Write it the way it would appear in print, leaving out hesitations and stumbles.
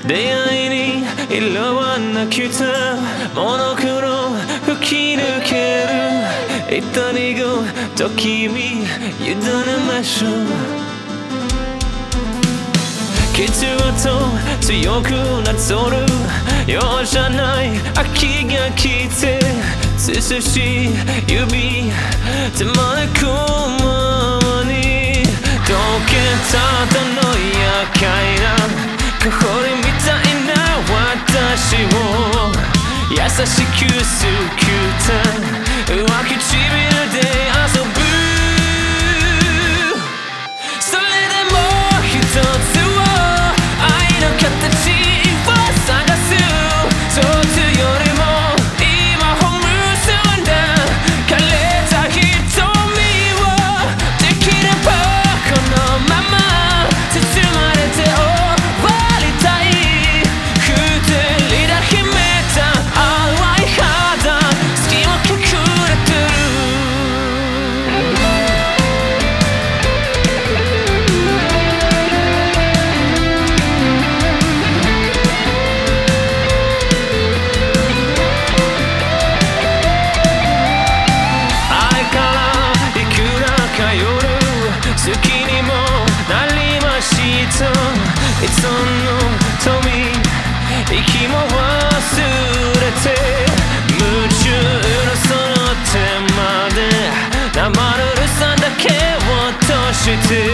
出会いに色はなくたモノクロ吹き抜ける痛みごと君委ねましょう傷跡強くなぞるようじゃない秋が来て涼しい指手招くままに溶けただの厄介な氷みたいな私を優しくすくった上唇で遊ぶそれでも一つを愛の形を探すそっちよりも今ほむすんだ枯れた瞳をできればこのまま包まれて終わりたい二人だ秘めた淡い肌隙間隠れてる愛からいくらか夜好きにもなりましたいつの瞳息も忘れて夢中のその手まで生ぬるさだけを落として